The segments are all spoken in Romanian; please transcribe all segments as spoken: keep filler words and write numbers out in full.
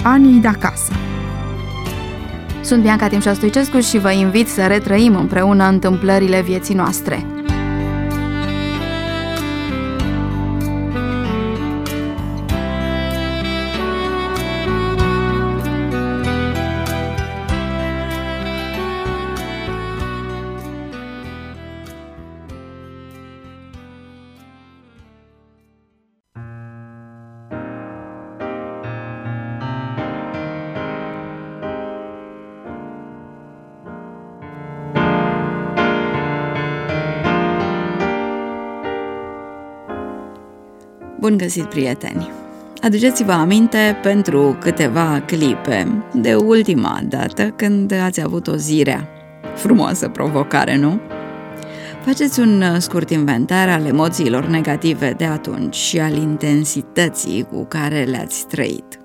Anii de acasă. Sunt Bianca Timșa Stoicescu și vă invit să retrăim împreună întâmplările vieții noastre. Bun găsit, prieteni! Aduceți-vă aminte pentru câteva clipe de ultima dată când ați avut o zi rea. Frumoasă provocare, nu? Faceți un scurt inventar al emoțiilor negative de atunci și al intensității cu care le-ați trăit.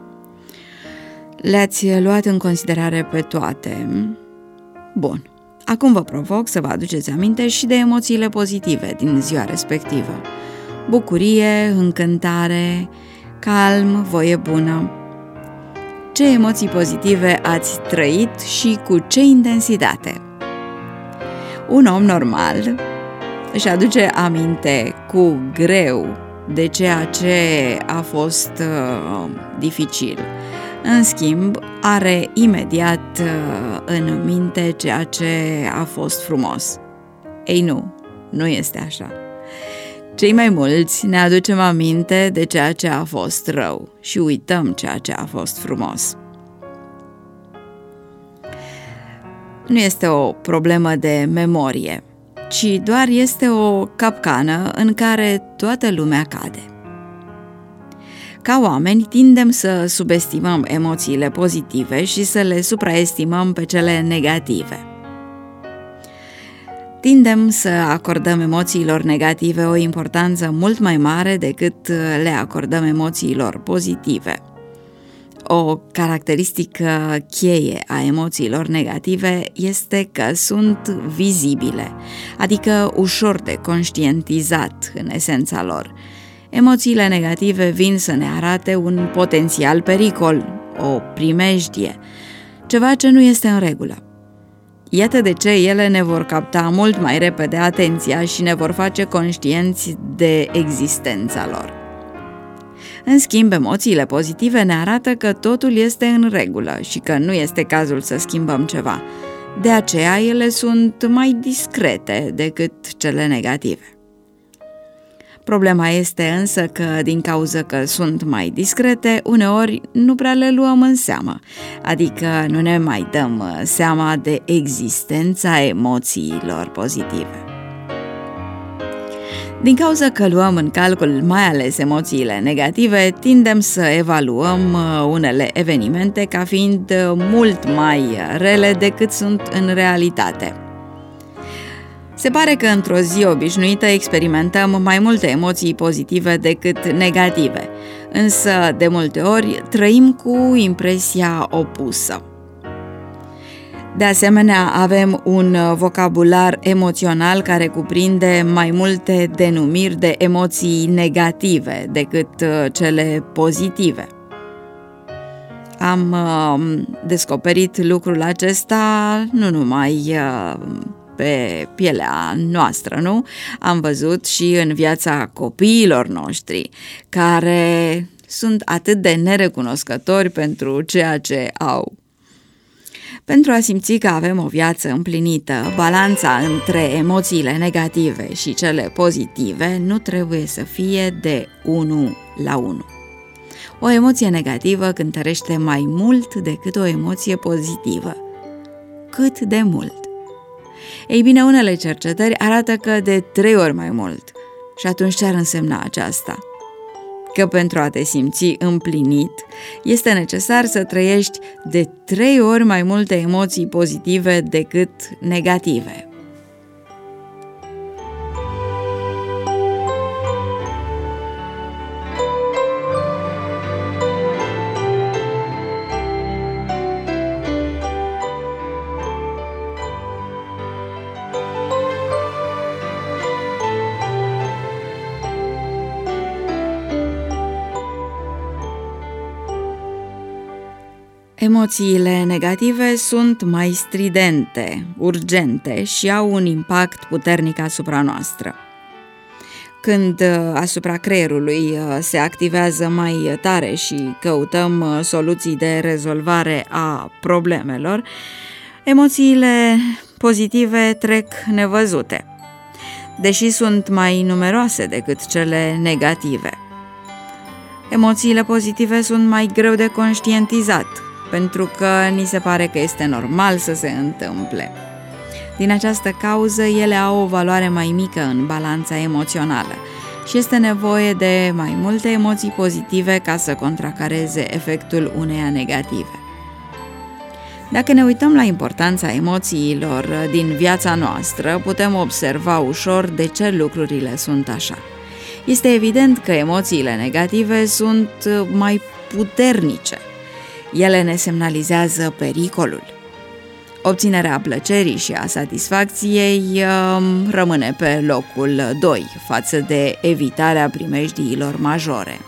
Le-ați luat în considerare pe toate? Bun. Acum vă provoc să vă aduceți aminte și de emoțiile pozitive din ziua respectivă. Bucurie, încântare, calm, voie bună. Ce emoții pozitive ați trăit și cu ce intensitate? Un om normal își aduce aminte cu greu de ceea ce a fost uh, dificil. În schimb, are imediat uh, în minte ceea ce a fost frumos. Ei nu, nu este așa. Cei mai mulți ne aducem aminte de ceea ce a fost rău și uităm ceea ce a fost frumos. Nu este o problemă de memorie, ci doar este o capcană în care toată lumea cade. Ca oameni, tindem să subestimăm emoțiile pozitive și să le supraestimăm pe cele negative. Tindem să acordăm emoțiilor negative o importanță mult mai mare decât le acordăm emoțiilor pozitive. O caracteristică cheie a emoțiilor negative este că sunt vizibile, adică ușor de conștientizat în esența lor. Emoțiile negative vin să ne arate un potențial pericol, o primejdie, ceva ce nu este în regulă. Iată de ce ele ne vor capta mult mai repede atenția și ne vor face conștienți de existența lor. În schimb, emoțiile pozitive ne arată că totul este în regulă și că nu este cazul să schimbăm ceva. De aceea, ele sunt mai discrete decât cele negative. Problema este însă că, din cauza că sunt mai discrete, uneori nu prea le luăm în seamă, adică nu ne mai dăm seama de existența emoțiilor pozitive. Din cauza că luăm în calcul mai ales emoțiile negative, tindem să evaluăm unele evenimente ca fiind mult mai rele decât sunt în realitate. Se pare că într-o zi obișnuită experimentăm mai multe emoții pozitive decât negative, însă de multe ori trăim cu impresia opusă. De asemenea, avem un vocabular emoțional care cuprinde mai multe denumiri de emoții negative decât cele pozitive. Am uh, descoperit lucrul acesta nu numai uh, pe pielea noastră, nu? Am văzut și în viața copiilor noștri, care sunt atât de nerecunoscători pentru ceea ce au. Pentru a simți că avem o viață împlinită, balanța între emoțiile negative și cele pozitive nu trebuie să fie de unu la unu. O emoție negativă cântărește mai mult decât o emoție pozitivă. Cât de mult? Ei bine, unele cercetări arată că de trei ori mai mult. Și atunci ce ar însemna aceasta? Că pentru a te simți împlinit, este necesar să trăiești de trei ori mai multe emoții pozitive decât negative. Emoțiile negative sunt mai stridente, urgente și au un impact puternic asupra noastră. Când asupra creierului se activează mai tare și căutăm soluții de rezolvare a problemelor, emoțiile pozitive trec nevăzute, deși sunt mai numeroase decât cele negative. Emoțiile pozitive sunt mai greu de conștientizat, pentru că ni se pare că este normal să se întâmple. Din această cauză, ele au o valoare mai mică în balanța emoțională și este nevoie de mai multe emoții pozitive ca să contracareze efectul uneia negative. Dacă ne uităm la importanța emoțiilor din viața noastră, putem observa ușor de ce lucrurile sunt așa. Este evident că emoțiile negative sunt mai puternice. Ele ne semnalizează pericolul. Obținerea plăcerii și a satisfacției rămâne pe locul doi față de evitarea primejdiilor majore.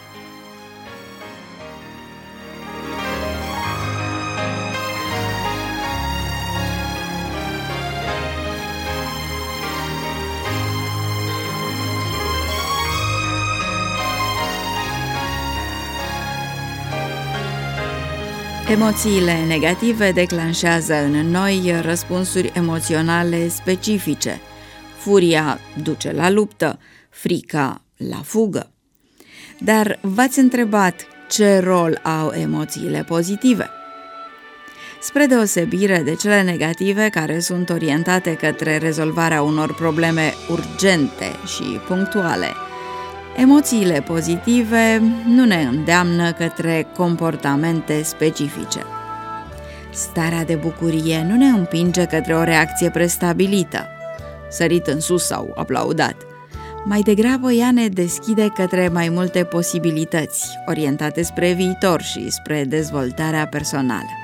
Emoțiile negative declanșează în noi răspunsuri emoționale specifice. Furia duce la luptă, frica la fugă. Dar v-ați întrebat ce rol au emoțiile pozitive? Spre deosebire de cele negative, care sunt orientate către rezolvarea unor probleme urgente și punctuale, emoțiile pozitive nu ne îndeamnă către comportamente specifice. Starea de bucurie nu ne împinge către o reacție prestabilită, sărit în sus sau aplaudat. Mai degrabă ea ne deschide către mai multe posibilități, orientate spre viitor și spre dezvoltarea personală.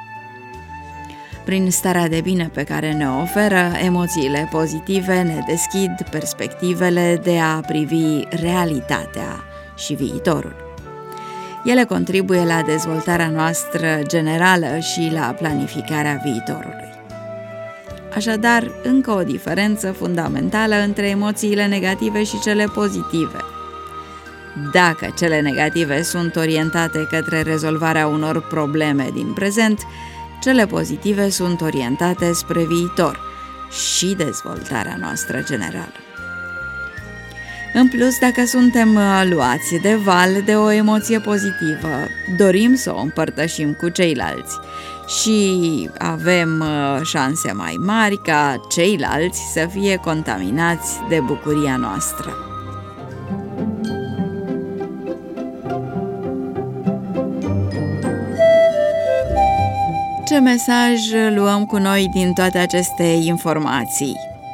Prin starea de bine pe care ne oferă, emoțiile pozitive ne deschid perspectivele de a privi realitatea și viitorul. Ele contribuie la dezvoltarea noastră generală și la planificarea viitorului. Așadar, încă o diferență fundamentală între emoțiile negative și cele pozitive. Dacă cele negative sunt orientate către rezolvarea unor probleme din prezent, cele pozitive sunt orientate spre viitor și dezvoltarea noastră generală. În plus, dacă suntem luați de val de o emoție pozitivă, dorim să o împărtășim cu ceilalți și avem șanse mai mari ca ceilalți să fie contaminați de bucuria noastră. Ce mesaj luăm cu noi din toate aceste informații?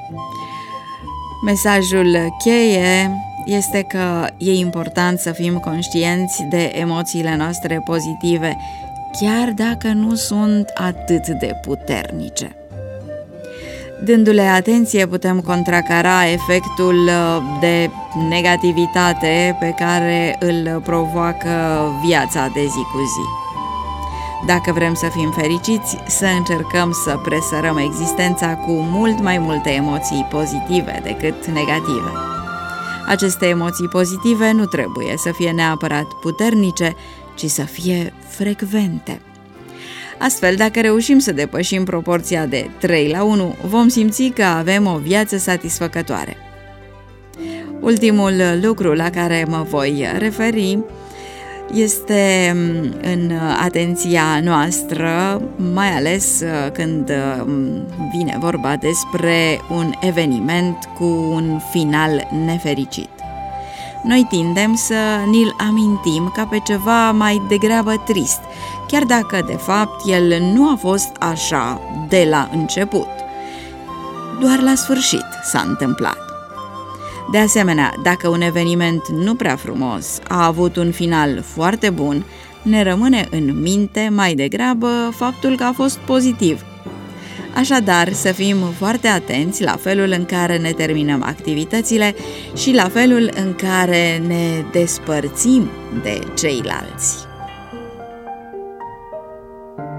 Mesajul cheie este că e important să fim conștienți de emoțiile noastre pozitive, chiar dacă nu sunt atât de puternice. Dându-le atenție, putem contracara efectul de negativitate pe care îl provoacă viața de zi cu zi. Dacă vrem să fim fericiți, să încercăm să presărăm existența cu mult mai multe emoții pozitive decât negative. Aceste emoții pozitive nu trebuie să fie neapărat puternice, ci să fie frecvente. Astfel, dacă reușim să depășim proporția de trei la unu, vom simți că avem o viață satisfăcătoare. Ultimul lucru la care mă voi referi este în atenția noastră, mai ales când vine vorba despre un eveniment cu un final nefericit. Noi tindem să ni-l amintim ca pe ceva mai degrabă trist, chiar dacă, de fapt, el nu a fost așa de la început. Doar la sfârșit s-a întâmplat. De asemenea, dacă un eveniment nu prea frumos a avut un final foarte bun, ne rămâne în minte mai degrabă faptul că a fost pozitiv. Așadar, să fim foarte atenți la felul în care ne terminăm activitățile și la felul în care ne despărțim de ceilalți.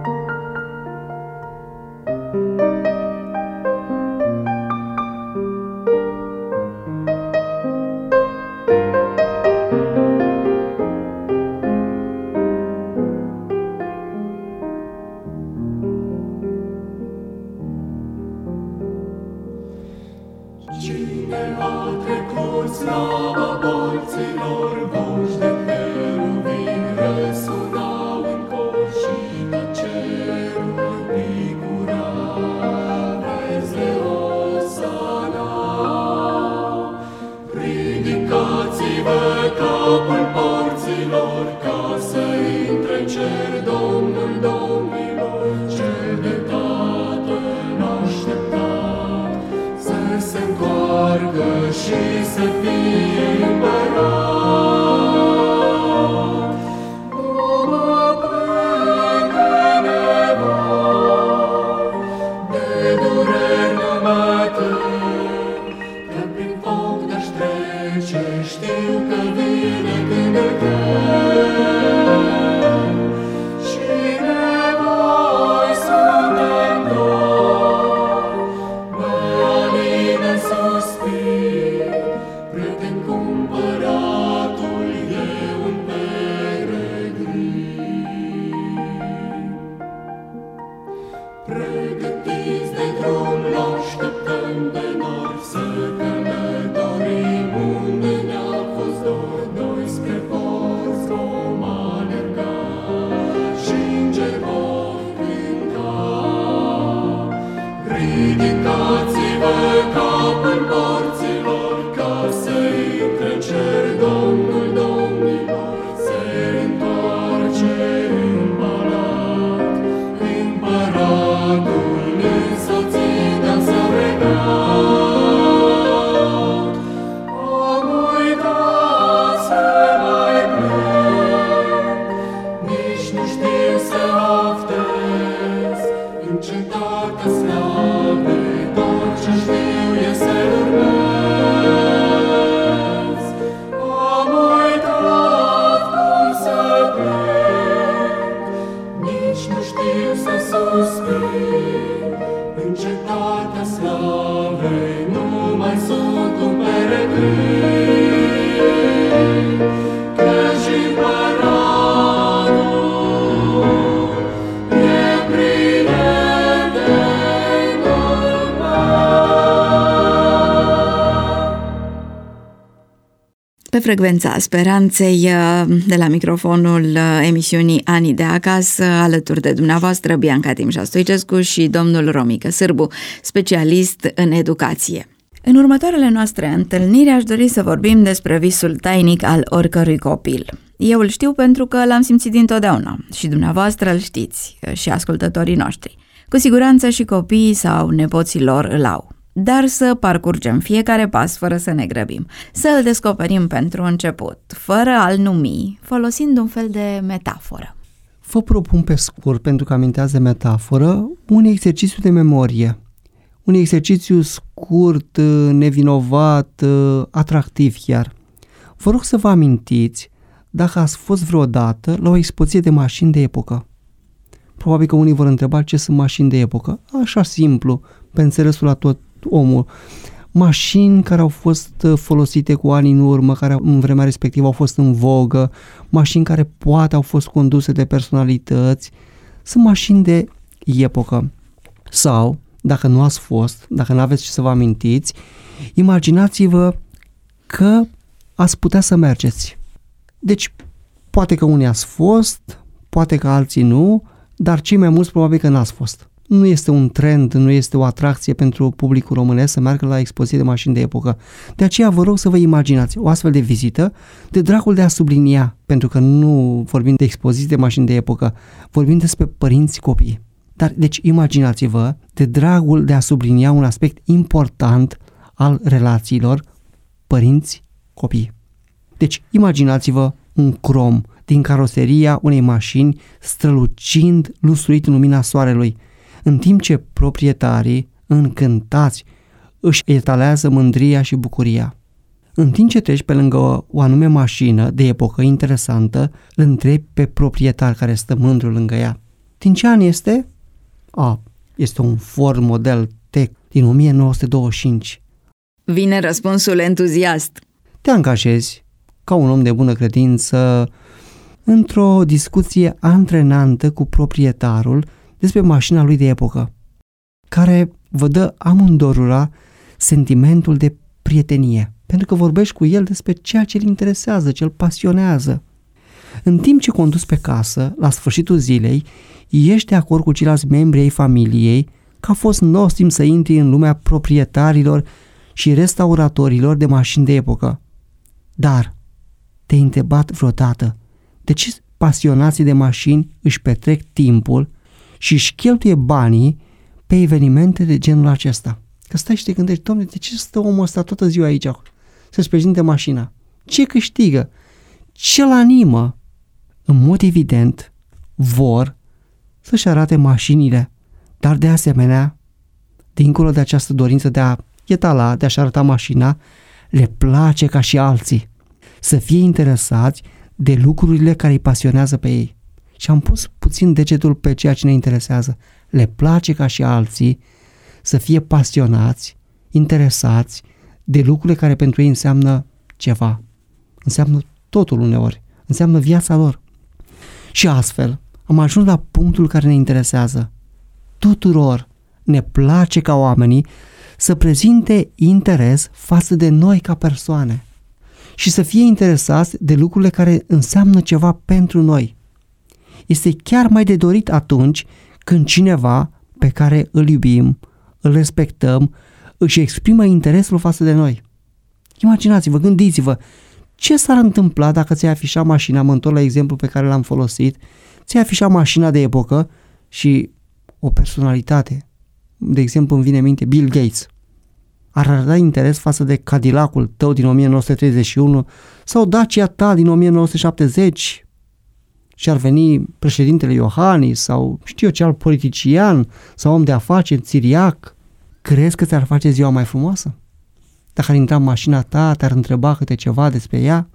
Pe frecvența speranței, de la microfonul emisiunii Anii de acasă, alături de dumneavoastră, Bianca Timșa Stoicescu și domnul Romică Sârbu, specialist în educație. În următoarele noastre întâlniri aș dori să vorbim despre visul tainic al oricărui copil. Eu îl știu pentru că l-am simțit dintotdeauna și dumneavoastră îl știți, și ascultătorii noștri. Cu siguranță și copiii sau nepoții lor îl au. Dar să parcurgem fiecare pas fără să ne grăbim, să îl descoperim pentru început, fără a-l numi, folosind un fel de metaforă. Vă propun pe scurt, pentru că amintează metaforă, un exercițiu de memorie. Un exercițiu scurt, nevinovat, atractiv chiar. Vă rog să vă amintiți dacă ați fost vreodată la o expoziție de mașini de epocă. Probabil că unii vor întreba ce sunt mașini de epocă. Așa simplu, pe înțelesul la tot omul. Mașini care au fost folosite cu ani în urmă, care în vremea respectivă au fost în vogă, mașini care poate au fost conduse de personalități, sunt mașini de epocă. Sau, dacă nu ați fost, dacă nu aveți ce să vă amintiți, imaginați-vă că ați putea să mergeți. Deci, poate că unii ați fost, poate că alții nu, dar cei mai mulți probabil că n-ați fost. Nu este un trend, nu este o atracție pentru publicul românesc să meargă la expoziție de mașini de epocă. De aceea vă rog să vă imaginați o astfel de vizită de dragul de a sublinia, pentru că nu vorbim de expoziții de mașini de epocă, vorbim despre părinți copii. Dar deci imaginați-vă de dragul de a sublinia un aspect important al relațiilor părinți-copii. Deci imaginați-vă un crom din caroseria unei mașini strălucind, lustruit în lumina soarelui, în timp ce proprietarii, încântați, își etalează mândria și bucuria. În timp ce treci pe lângă o anume mașină de epocă interesantă, îl întrebi pe proprietar care stă mândru lângă ea. Din ce an este? A, este un Ford Model T din o mie nouă sute douăzeci și cinci. Vine răspunsul entuziast. Te angajezi ca un om de bună credință într-o discuție antrenantă cu proprietarul despre mașina lui de epocă, care vă dă amândorura sentimentul de prietenie. pentru că vorbești cu el despre ceea ce îl interesează, ce îl pasionează. În timp ce conduci pe casă, la sfârșitul zilei, ești de acord cu ceilalți membri ai familiei că a fost nostim să intri în lumea proprietarilor și restauratorilor de mașini de epocă. Dar te-ai întrebat vreodată de ce pasionații de mașini își petrec timpul și își cheltuie banii pe evenimente de genul acesta? Că stai și te gândești, Doamne, de ce stă omul ăsta toată ziua aici să-și prezinte mașina? Ce câștigă? Ce-l animă? În mod evident, vor să-și arate mașinile, dar de asemenea, dincolo de această dorință de a etala, de a-și arăta mașina, le place ca și alții să fie interesați de lucrurile care îi pasionează pe ei. Și am pus puțin degetul pe ceea ce ne interesează. Le place ca și alții să fie pasionați, interesați de lucrurile care pentru ei înseamnă ceva. Înseamnă totul uneori. Înseamnă viața lor. Și astfel am ajuns la punctul care ne interesează. Tuturor ne place ca oamenii să prezinte interes față de noi ca persoane și să fie interesați de lucrurile care înseamnă ceva pentru noi. Este chiar mai de dorit atunci când cineva pe care îl iubim, îl respectăm, își exprimă interesul față de noi. Imaginați-vă, gândiți-vă, ce s-ar întâmpla dacă ți-ai afișa mașina, mă întorc la exemplu pe care l-am folosit, ți-ai afișa mașina de epocă și o personalitate, de exemplu îmi vine în minte Bill Gates, ar arăta interes față de Cadillacul tău din o mie nouă sute treizeci și unu sau Dacia ta din o mie nouă sute șaptezeci și ar veni președintele Iohannis sau știu eu ce alt politician sau om de afaceri, țiriac, crezi că ți-ar face ziua mai frumoasă? Dacă ar intra în mașina ta, te-ar întreba câte ceva despre ea?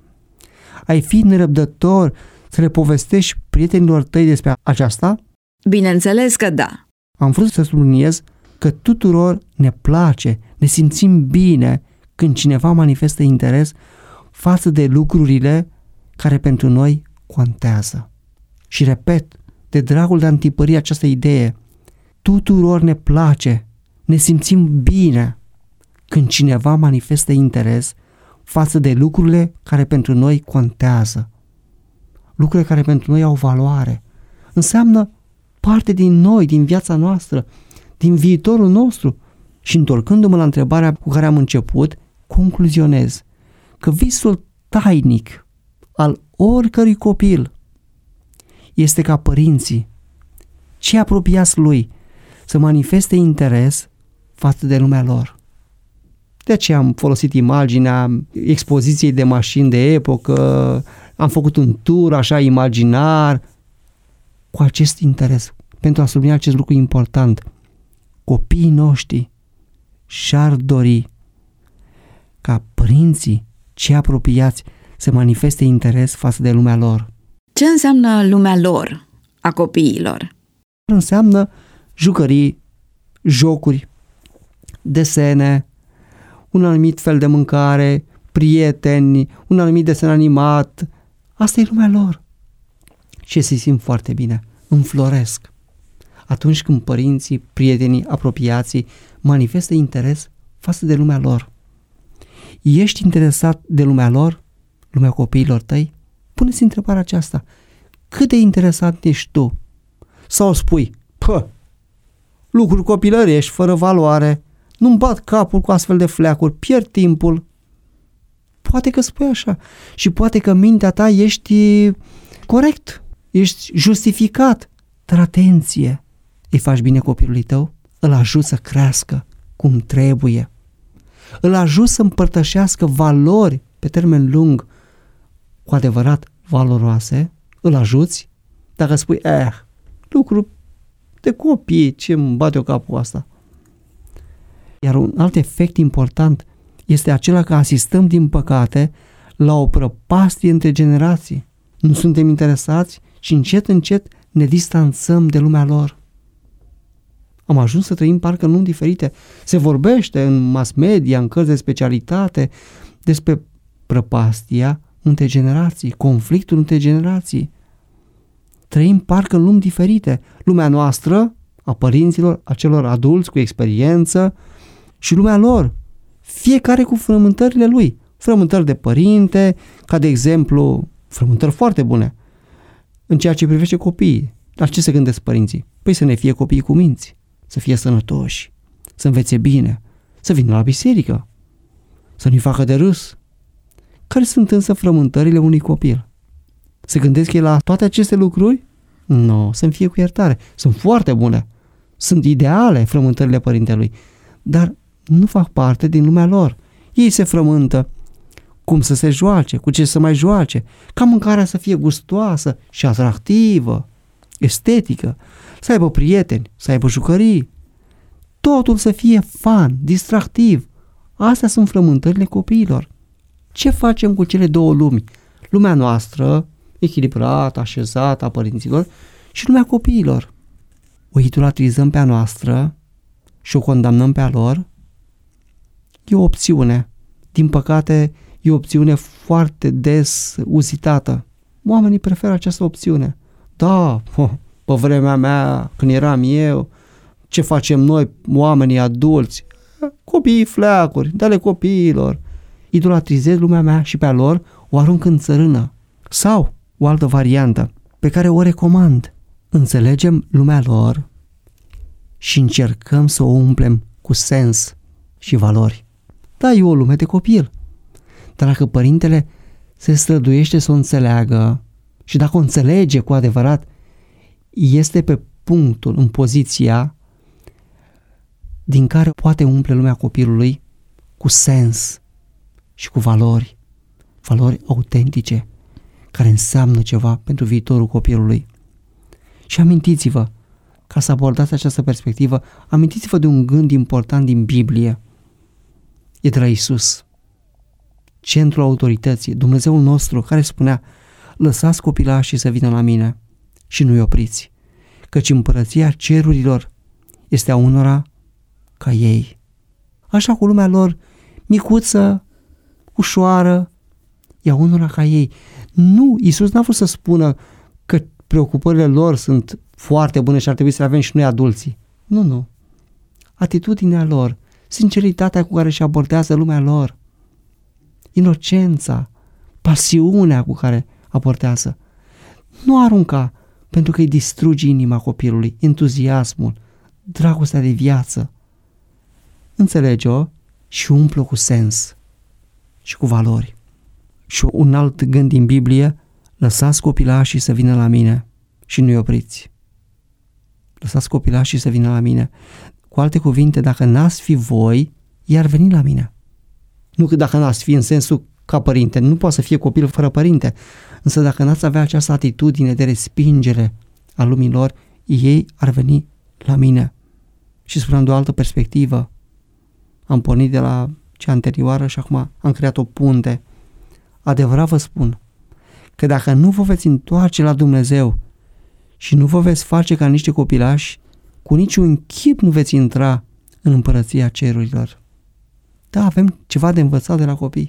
Ai fi nerăbdător să le povestești prietenilor tăi despre aceasta? Bineînțeles că da. Am vrut să subliniez că tuturor ne place, ne simțim bine când cineva manifestă interes față de lucrurile care pentru noi contează. Și repet, de dragul de a întipări această idee, tuturor ne place, ne simțim bine când cineva manifestă interes față de lucrurile care pentru noi contează. Lucrurile care pentru noi au valoare. Înseamnă parte din noi, din viața noastră, din viitorul nostru. Și întorcându-mă la întrebarea cu care am început, concluzionez că visul tainic al oricărui copil este ca părinții, cei apropiați lui, să manifeste interes față de lumea lor. De aceea am folosit imaginea expoziției de mașini de epocă, am făcut un tur așa imaginar, cu acest interes, pentru a sublinia acest lucru important. Copiii noștri și-ar dori ca părinții, cei apropiați, să manifeste interes față de lumea lor. Ce înseamnă lumea lor, a copiilor? Înseamnă jucării, jocuri, desene, un anumit fel de mâncare, prieteni, un anumit desen animat. Asta e lumea lor. Și se simt foarte bine, înfloresc. Atunci când părinții, prietenii, apropiații manifestă interes față de lumea lor. Ești interesat de lumea lor, lumea copiilor tăi? Pune-ți întrebarea aceasta. Cât de interesant ești tu? Sau spui, pă, lucruri copilărești, fără valoare, nu-mi bat capul cu astfel de fleacuri, pierd timpul. Poate că spui așa și poate că mintea ta ești corect, ești justificat, dar atenție, îi faci bine copilului tău, îl ajuți să crească cum trebuie, îl ajuți să împărtășească valori pe termen lung cu adevărat valoroase, îl ajuți. Dacă spui, eh, lucru de copii, ce îmi bate eu capul asta. Iar un alt efect important este acela că asistăm, din păcate, la o prăpastie între generații. Nu suntem interesați și încet, încet ne distanțăm de lumea lor. Am ajuns să trăim parcă în lumi diferite. Se vorbește în mass media, în cărți de specialitate, despre prăpastia între generații, conflictul între generații. Trăim parcă în lumi diferite. Lumea noastră, a părinților, a celor adulți cu experiență și lumea lor, fiecare cu frământările lui. Frământări de părinte, ca de exemplu, frământări foarte bune în ceea ce privește copiii. La ce se gândesc părinții? Păi să ne fie copiii cu minți, să fie sănătoși, să învețe bine, să vină la biserică, să nu-i facă de râs. Care sunt însă frământările unui copil? Se gândesc el la toate aceste lucruri? Nu, să-mi fie cu iertare. Sunt foarte bune. Sunt ideale frământările părintelui, dar nu fac parte din lumea lor. Ei se frământă cum să se joace, cu ce să mai joace, ca mâncarea să fie gustoasă și atractivă, estetică, să aibă prieteni, să aibă jucării. Totul să fie fun, distractiv. Astea sunt frământările copiilor. Ce facem cu cele două lumi? Lumea noastră, echilibrată, așezată a părinților, și lumea copiilor. O idolatrizăm pe a noastră și o condamnăm pe a lor? E o opțiune. Din păcate, e o opțiune foarte des uzitată. Oamenii preferă această opțiune. Da, pe vremea mea, când eram eu, ce facem noi, oamenii adulți? Copiii fleacuri, dă-le copiilor. Idolatrizez lumea mea și pe a lor o arunc în țărână. Sau o altă variantă pe care o recomand. Înțelegem lumea lor și încercăm să o umplem cu sens și valori. Da, e o lume de copil. Dar dacă părintele se străduiește să o înțeleagă și dacă o înțelege cu adevărat, este pe punctul, în poziția din care poate umple lumea copilului cu sens și cu valori, valori autentice, care înseamnă ceva pentru viitorul copilului. Și amintiți-vă, ca să abordați această perspectivă, amintiți-vă de un gând important din Biblie. E de la Iisus, centrul autorității, Dumnezeul nostru, care spunea: lăsați copilașii să vină la mine și nu-i opriți, căci împărăția cerurilor este a unora ca ei. Așa cu lumea lor, micuță, ușoară, e a unora ca ei. Nu, Iisus n-a vrut să spună că preocupările lor sunt foarte bune și ar trebui să le avem și noi adulții. Nu, nu. Atitudinea lor, sinceritatea cu care își abordează lumea lor, inocența, pasiunea cu care abordează. Nu arunca pentru că îi distrugi inima copilului, entuziasmul, dragostea de viață. Înțelege-o și umplă cu sens și cu valori. Și un alt gând din Biblie: lăsați copilașii să vină la mine și nu-i opriți. Lăsați copilașii să vină la mine. Cu alte cuvinte, dacă n-ați fi voi, ei ar veni la mine. Nu că dacă n-ați fi în sensul ca părinte, nu poate să fie copil fără părinte, însă dacă n-ați avea această atitudine de respingere a lumii lor, ei ar veni la mine. Și spuneam de o altă perspectivă. Am pornit de la cea anterioară și acum am creat o punte. Adevărat vă spun că dacă nu vă veți întoarce la Dumnezeu și nu vă veți face ca niște copilași, cu niciun chip nu veți intra în împărăția cerurilor. Da, avem ceva de învățat de la copii.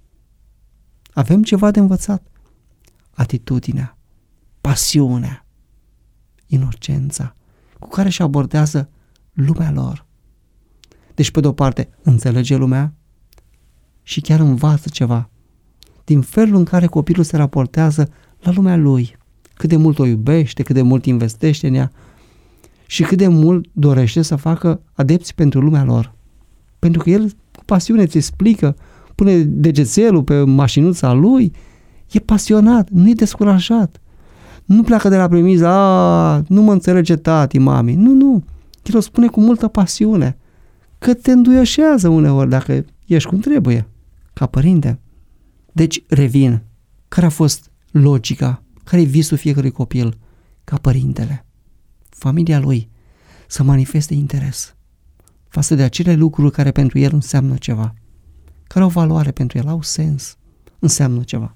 Avem ceva de învățat. Atitudinea, pasiunea, inocența cu care își abordează lumea lor. Deci, pe de-o parte, înțelege lumea și chiar învață ceva din felul în care copilul se raportează la lumea lui, cât de mult o iubește, cât de mult investește în ea și cât de mult dorește să facă adepți pentru lumea lor. Pentru că el cu pasiune îți explică, pune degețelul pe mașinuța lui, e pasionat, nu e descurajat. Nu pleacă de la premiza: a, nu mă înțelege tati, mami. Nu, nu. El o spune cu multă pasiune, că te înduioșează uneori dacă ești cum trebuie, ca părinte. Deci, revin. Care a fost logica? Care e visul fiecărui copil? Ca părintele, familia lui, să manifeste interes față de acele lucruri care pentru el înseamnă ceva, care au valoare pentru el, au sens, înseamnă ceva.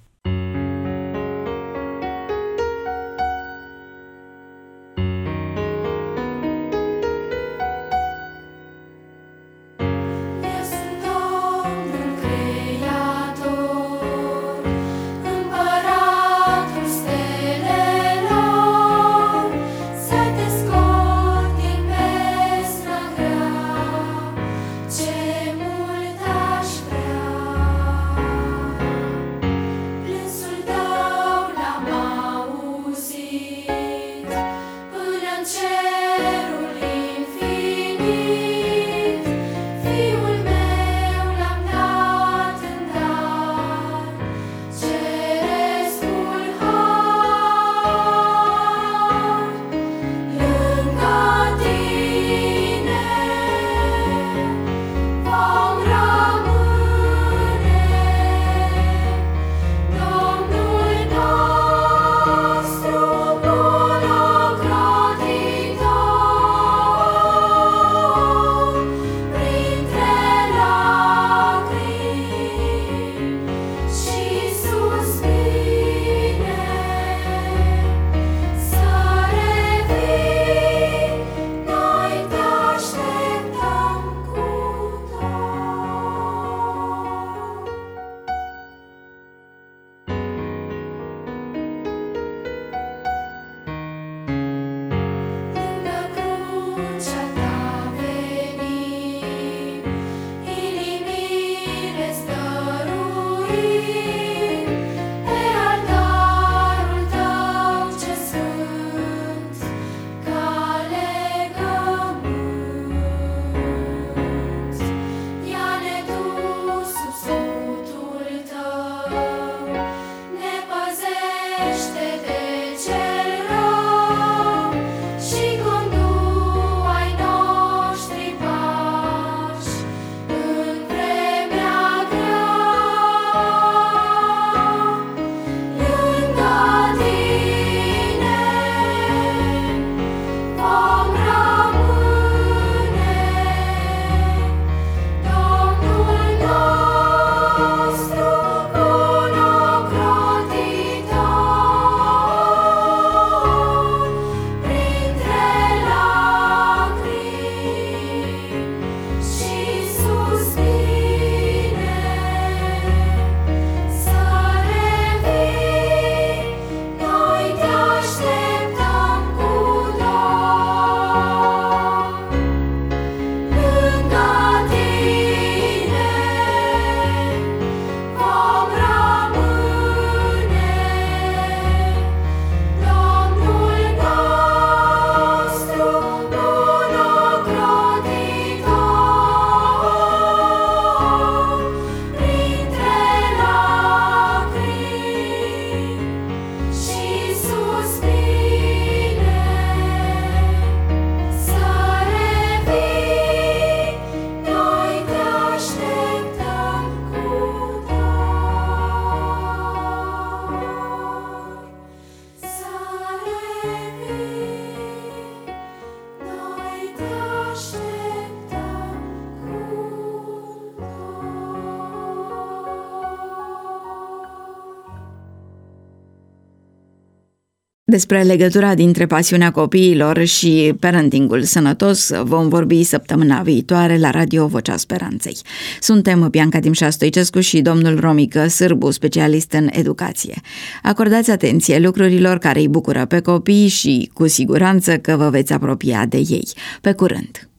Despre legătura dintre pasiunea copiilor și parentingul sănătos vom vorbi săptămâna viitoare la Radio Vocea Speranței. Suntem Bianca Timșa Stoicescu și domnul Romică Sârbu, specialist în educație. Acordați atenție lucrurilor care îi bucură pe copii și cu siguranță că vă veți apropia de ei. Pe curând!